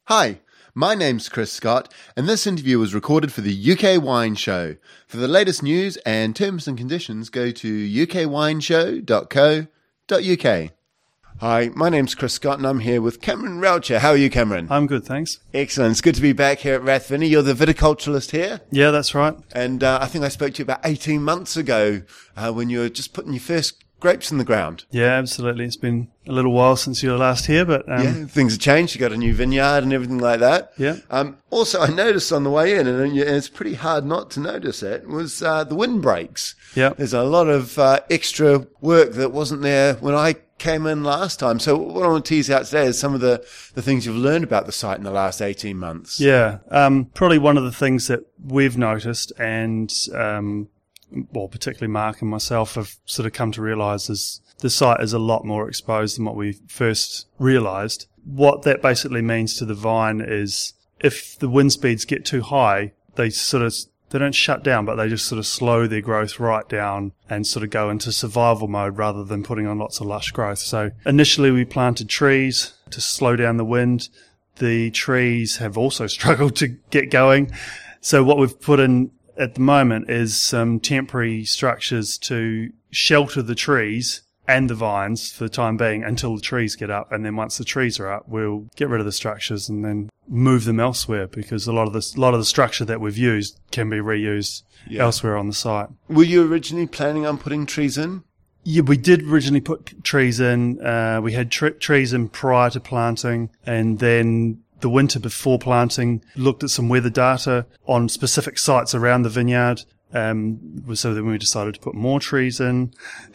Hi, my name's Chris Scott, and this interview was recorded for the UK Wine Show. For the latest news and terms and conditions, go to ukwineshow.co.uk. Hi, my name's Chris Scott, and I'm here with Cameron Raucher. How are you, Cameron? I'm good, thanks. Excellent. It's good to be back here at Rathvinny. You're the viticulturalist here. Yeah, that's right. And I think I spoke to you about 18 months ago when you were just putting your first grapes in the ground. Yeah, absolutely. It's been a little while since you were last here, but... yeah, things have changed. You got a new vineyard and everything like that. Yeah. Also, I noticed on the way in, and it's pretty hard not to notice it, was the windbreaks. Yeah. There's a lot of extra work that wasn't there when I came in last time. So what I want to tease out today is some of the things you've learned about the site in the last 18 months. Yeah. Probably one of the things that we've noticed and, particularly Mark and myself have sort of come to realise is the site is a lot more exposed than what we first realised. What that basically means to the vine is if the wind speeds get too high, they don't shut down, but they just sort of slow their growth right down and sort of go into survival mode rather than putting on lots of lush growth. So initially we planted trees to slow down the wind. The trees have also struggled to get going. So what we've put in at the moment is some temporary structures to shelter the trees and the vines for the time being until the trees get up. And then once the trees are up, we'll get rid of the structures and then move them elsewhere, because a lot of the structure that we've used can be reused elsewhere on the site. Were you originally planning on putting trees in? Yeah, we did originally put trees in. We had trees in prior to planting, and then the winter before planting, looked at some weather data on specific sites around the vineyard. So then we decided to put more trees in.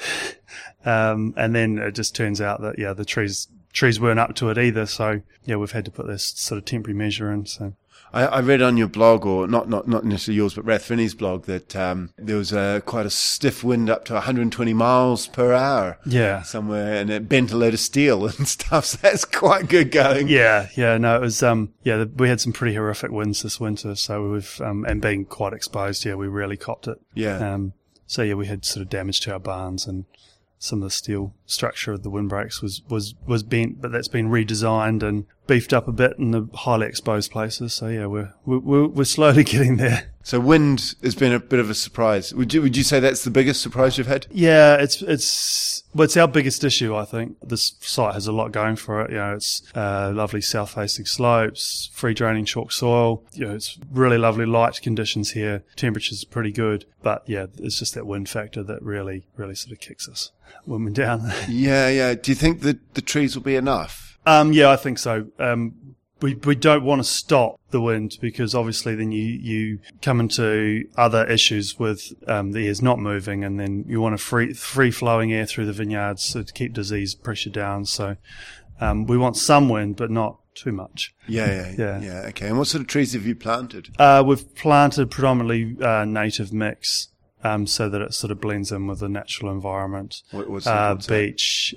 And then it just turns out that, the trees weren't up to it either. So, we've had to put this sort of temporary measure in. So I read on your blog, or not necessarily yours, but Rathvinny's blog, that there was quite a stiff wind up to 120 miles per hour. Yeah. Somewhere, and it bent a load of steel and stuff. So that's quite good going. Yeah. No, it was, we had some pretty horrific winds this winter. So we've, and being quite exposed, we really copped it. Yeah. We had sort of damage to our barns, and some of the steel structure of the windbreaks was bent, but that's been redesigned and beefed up a bit in the highly exposed places. So we're slowly getting there. So wind has been a bit of a surprise. Would you say that's the biggest surprise you've had? Yeah, it's our biggest issue, I think. This site has a lot going for it. It's lovely south-facing slopes, free draining chalk soil. It's really lovely light conditions here. Temperatures are pretty good, but it's just that wind factor that really, really sort of kicks us when we're down. Yeah. Do you think that the trees will be enough? I think so. We don't want to stop the wind, because obviously then you come into other issues with the air's not moving, and then you want a free flowing air through the vineyards to keep disease pressure down. So we want some wind, but not too much. Yeah. Okay. And what sort of trees have you planted? We've planted predominantly native mix, so that it sort of blends in with the natural environment. What's beech.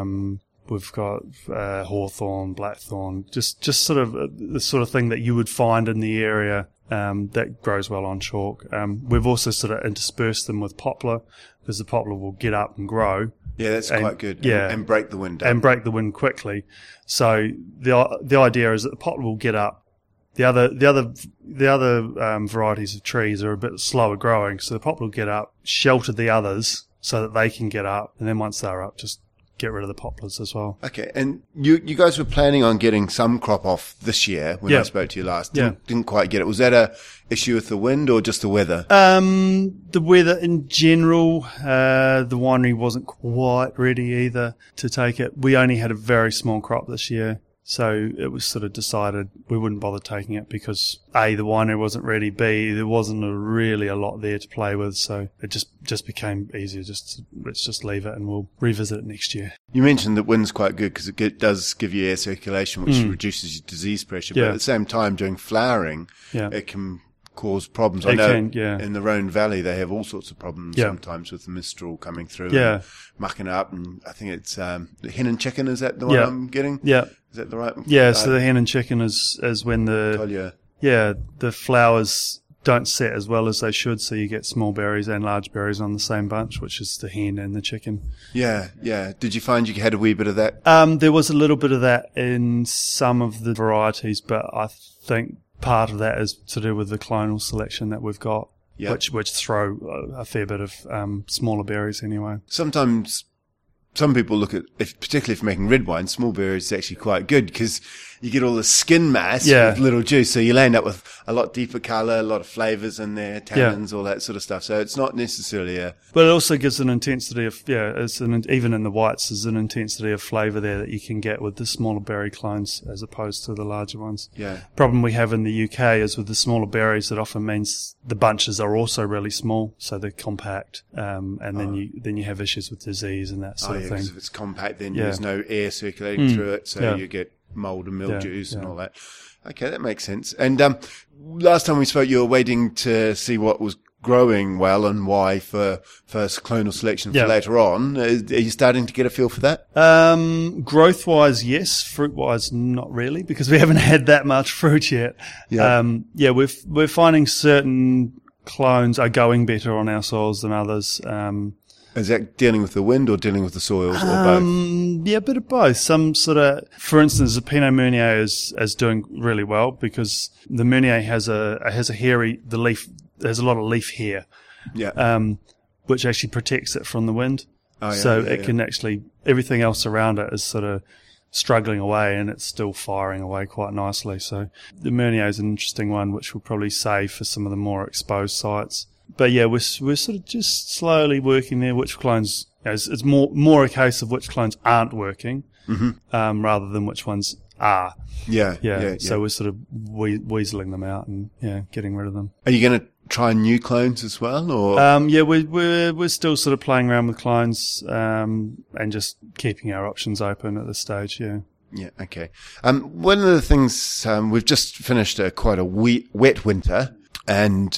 We've got hawthorn, blackthorn, just sort of the sort of thing that you would find in the area that grows well on chalk. We've also sort of interspersed them with poplar, because the poplar will get up and grow. Yeah, that's quite good. And break the wind down. And break the wind quickly. So the idea is that the poplar will get up. The other varieties of trees are a bit slower growing, so the poplar will get up, shelter the others so that they can get up, and then once they're up, just get rid of the poplars as well. Okay, and you guys were planning on getting some crop off this year when I spoke to you last. Didn't quite get it. Was that a issue with the wind or just the weather? The weather in general. The winery wasn't quite ready either to take it. We only had a very small crop this year. So it was sort of decided we wouldn't bother taking it because A, the winery wasn't ready, B, there wasn't really a lot there to play with, so it just became easier. Let's just leave it and we'll revisit it next year. You mentioned that wind's quite good because it does give you air circulation, which reduces your disease pressure, but at the same time during flowering, it can cause problems. I know in the Rhone Valley they have all sorts of problems sometimes with the mistral coming through and mucking up, and I think it's the hen and chicken, is that the one I'm getting? Yeah. Is that the right? Yeah, so the hen and chicken is when the Collier. the flowers don't set as well as they should, so you get small berries and large berries on the same bunch, which is the hen and the chicken. Yeah. Did you find you had a wee bit of that? There was a little bit of that in some of the varieties, but I think part of that is to do with the clonal selection that we've got, which throw a fair bit of smaller berries anyway. Sometimes some people look at, particularly if making red wine, small berries is actually quite good because you get all the skin mass with little juice. So you'll end up with a lot deeper colour, a lot of flavours in there, tannins, all that sort of stuff. So it's not necessarily But it also gives an intensity of, even in the whites, there's an intensity of flavour there that you can get with the smaller berry clones as opposed to the larger ones. Yeah. Problem we have in the UK is with the smaller berries, it often means the bunches are also really small, so they're compact, and then you have issues with disease and that sort of thing. Because if it's compact, then there's no air circulating through it, so you get mold and mildews and all that. Okay, that makes sense. And last time we spoke, you were waiting to see what was growing well and why for first clonal selection for later on. Are you starting to get a feel for that? Growth-wise, yes. Fruit-wise, not really, because we haven't had that much fruit yet. Yeah. We're finding certain clones are going better on our soils than others. Is that dealing with the wind or dealing with the soils or both? Yeah, a bit of both. Some sort of, for instance, the Pinot Meunier is doing really well because the Meunier has a hairy, there's a lot of leaf hair. Yeah. Which actually protects it from the wind. It can actually, everything else around it is sort of struggling away and it's still firing away quite nicely. So the Meunier is an interesting one, which we'll probably save for some of the more exposed sites. But yeah, we're sort of just slowly working there. Which clones? It's more a case of which clones aren't working, rather than which ones are. Yeah. So we're sort of weaseling them out and getting rid of them. Are you going to try new clones as well, or? We're still sort of playing around with clones and just keeping our options open at this stage. Yeah. Yeah. Okay. One of the things we've just finished quite a wet winter. And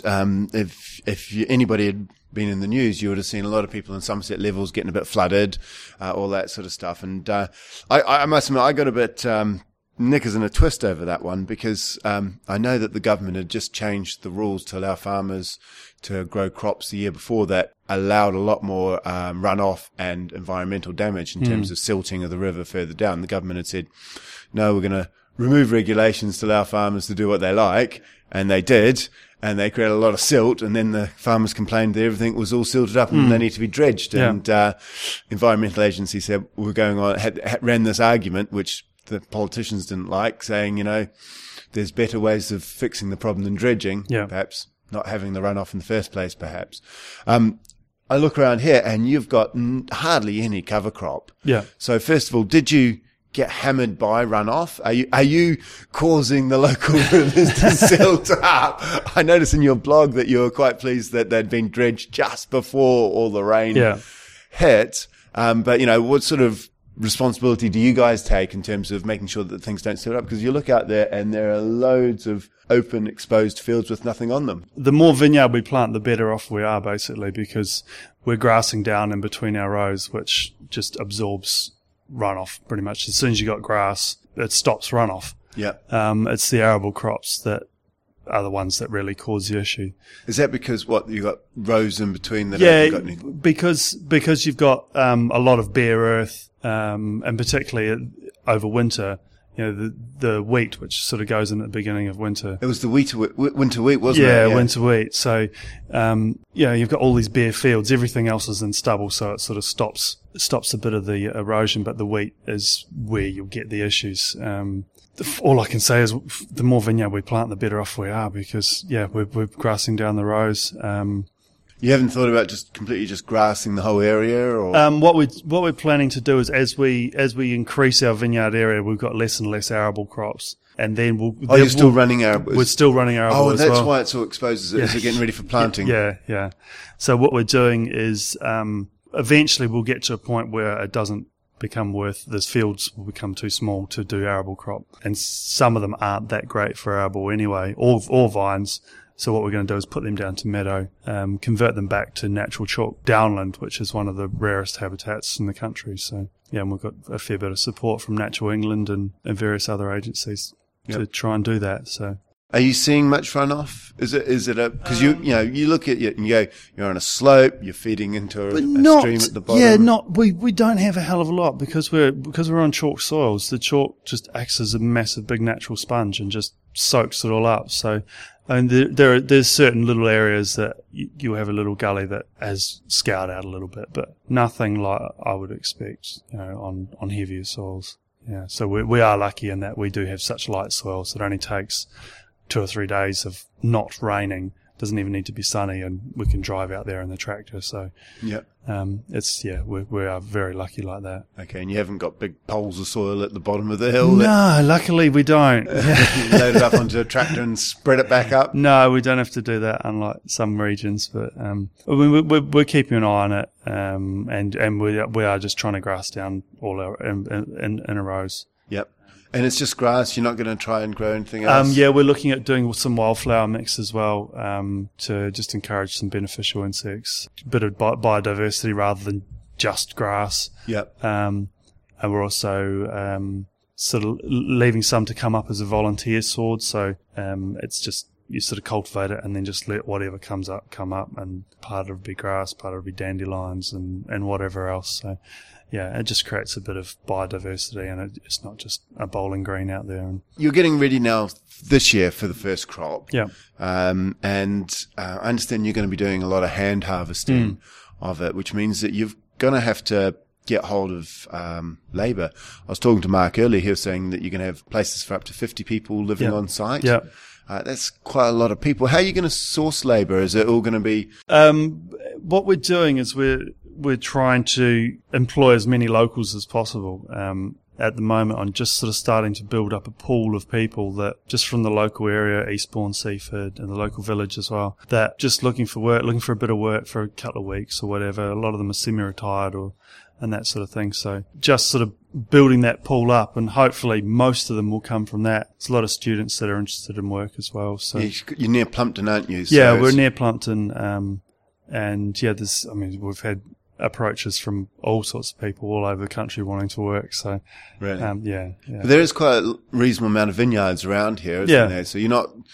if anybody had been in the news, you would have seen a lot of people in Somerset Levels getting a bit flooded, all that sort of stuff. And I must admit, I got a bit knickers in a twist over that one because I know that the government had just changed the rules to allow farmers to grow crops the year before that allowed a lot more runoff and environmental damage in terms of silting of the river further down. The government had said, no, we're going to remove regulations to allow farmers to do what they like. And they did. And they created a lot of silt, and then the farmers complained that everything was all silted up and they need to be dredged. Yeah. And environmental agency said we're going on, ran this argument, which the politicians didn't like, saying, there's better ways of fixing the problem than dredging, perhaps not having the runoff in the first place, perhaps. I look around here, and you've got hardly any cover crop. Yeah. So first of all, did you get hammered by runoff? Are you causing the local rivers to silt up? I noticed in your blog that you were quite pleased that they'd been dredged just before all the rain hit. But what sort of responsibility do you guys take in terms of making sure that things don't silt up? Because you look out there and there are loads of open, exposed fields with nothing on them. The more vineyard we plant, the better off we are, basically, because we're grassing down in between our rows, which just absorbs runoff pretty much. As soon as you got grass, it stops runoff. Yeah. It's the arable crops that are the ones that really cause the issue. Is that because you got rows in between that haven't got any? Because you've got a lot of bare earth, and particularly over winter, the wheat, which sort of goes in at the beginning of winter. It was the winter wheat, wasn't it? Yeah, winter wheat. So, you've got all these bare fields. Everything else is in stubble, so it sort of stops a bit of the erosion, but the wheat is where you'll get the issues. All I can say is the more vineyard we plant, the better off we are because, we're grassing down the rows. You haven't thought about completely grassing the whole area, or what we're planning to do is as we increase our vineyard area, we've got less and less arable crops, and then you're still running arable? We're still running arable. Oh, that's why it's all exposed. Is it getting ready for planting? Yeah. So what we're doing is eventually we'll get to a point where it doesn't become those fields will become too small to do arable crop, and some of them aren't that great for arable anyway, or vines. So what we're going to do is put them down to meadow, convert them back to natural chalk downland, which is one of the rarest habitats in the country. So, and we've got a fair bit of support from Natural England and various other agencies to try and do that. So, Are you seeing much runoff? Is it because you look at it and you go, you're on a slope, you're feeding into a stream at the bottom. Yeah, we don't have a hell of a lot because we're on chalk soils. The chalk just acts as a massive big natural sponge and just soaks it all up. So, and there's certain little areas that you have a little gully that has scoured out a little bit, but nothing like I would expect, on heavier soils. Yeah, so we are lucky in that we do have such light soils. It only takes 2 or 3 days of not raining. Doesn't even need to be sunny, and we can drive out there in the tractor. So, yeah, we are very lucky like that. Okay, and you haven't got big poles of soil at the bottom of the hill. No, luckily we don't. You load it up onto a tractor and spread it back up. No, we don't have to do that, unlike some regions. But we're keeping an eye on it, and we are just trying to grass down all our in a rows. Yep. And it's just grass. You're not going to try and grow anything else? We're looking at doing some wildflower mix as well, to just encourage some beneficial insects, a bit of biodiversity rather than just grass. Yep. And we're also sort of leaving some to come up as a volunteer sword. So it's just you sort of cultivate it and then just let whatever comes up come up. And part of it will be grass, part of it will be dandelions and whatever else. So. Yeah, it just creates a bit of biodiversity, and it's not just a bowling green out there. And you're getting ready now this year for the first crop. Yeah. And I understand you're going to be doing a lot of hand harvesting of it, which means that you're going to have to get hold of labour. I was talking to Mark earlier. He was saying that you're going to have places for up to 50 people living on site. Yeah. That's quite a lot of people. How are you going to source labour? Is it all going to be... What we're doing is we're trying to employ as many locals as possible. At the moment, I'm just sort of starting to build up a pool of people that just from the local area, Eastbourne, Seaford, and the local village as well, that just looking for work, looking for a bit of work for a couple of weeks or whatever. A lot of them are semi-retired and that sort of thing. So just sort of building that pool up, and hopefully most of them will come from that. There's a lot of students that are interested in work as well. So you're near Plumpton, aren't you? So yeah, we're near Plumpton. And yeah, we've had approaches from all sorts of people all over the country wanting to work. So, really? Yeah. But there is quite a reasonable amount of vineyards around here, isn't there? So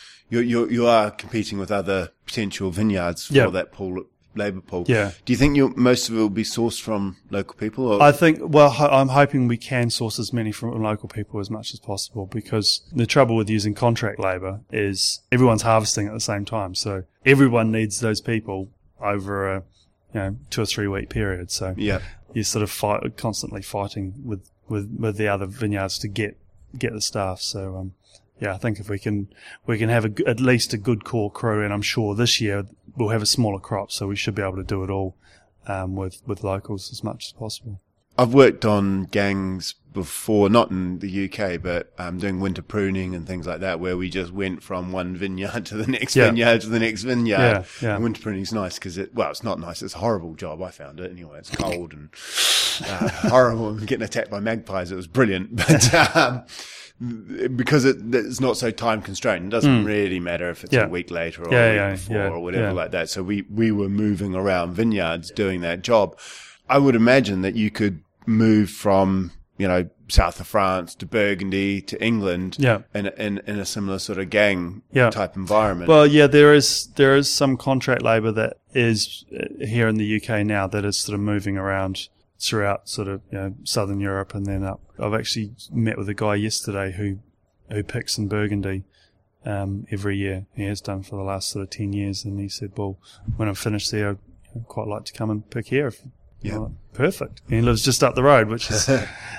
you are competing with other potential vineyards for that labour pool. Yeah. Do you think most of it will be sourced from local people? Or? I think, I'm hoping we can source as many from local people as much as possible, because the trouble with using contract labour is everyone's harvesting at the same time. So everyone needs those people over a 2 or 3 week period. So you're sort of constantly fighting with the other vineyards to get the staff. So I think if we can have at least a good core crew, and I'm sure this year we'll have a smaller crop, so we should be able to do it all with locals as much as possible. I've worked on gangs before, not in the UK, but doing winter pruning and things like that, where we just went from one vineyard to the next vineyard to the next vineyard. Yeah. And winter pruning is nice because it's not nice. It's a horrible job. I found it anyway. It's cold and horrible. And getting attacked by magpies, it was brilliant. But because it's not so time constrained, it doesn't really matter if it's a week later or a week before or whatever like that. So we were moving around vineyards doing that job. I would imagine that you could move from, south of France to Burgundy to England in a similar sort of gang type environment. Well, yeah, there is some contract labour that is here in the UK now that is sort of moving around throughout sort of southern Europe and then up. I've actually met with a guy yesterday who picks in Burgundy every year. He has done for the last sort of 10 years, and he said, well, when I'm finished there, I'd quite like to come and pick here. Perfect. He lives just up the road, which is,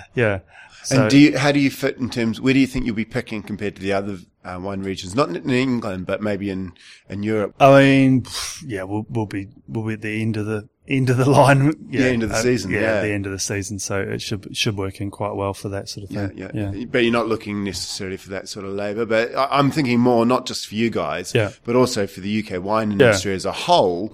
So, and how do you fit in terms, where do you think you'll be picking compared to the other wine regions? Not in England, but maybe in Europe. I mean, we'll be at the end of the line. The end of the season. At the end of the season. So it should work in quite well for that sort of thing. Yeah. But you're not looking necessarily for that sort of labour. But I'm thinking more not just for you guys, but also for the UK wine industry as a whole.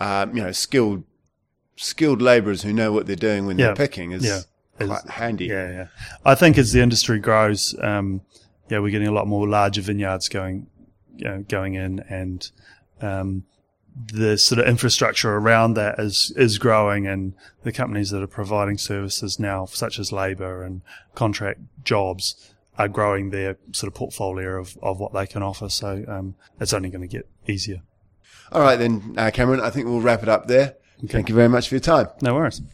Skilled labourers who know what they're doing when they're picking is quite handy. Yeah. I think as the industry grows, we're getting a lot more larger vineyards going in, and the sort of infrastructure around that is growing, and the companies that are providing services now, such as labour and contract jobs, are growing their sort of portfolio of what they can offer. So it's only going to get easier. All right then, Cameron, I think we'll wrap it up there. Okay. Thank you very much for your time. No worries.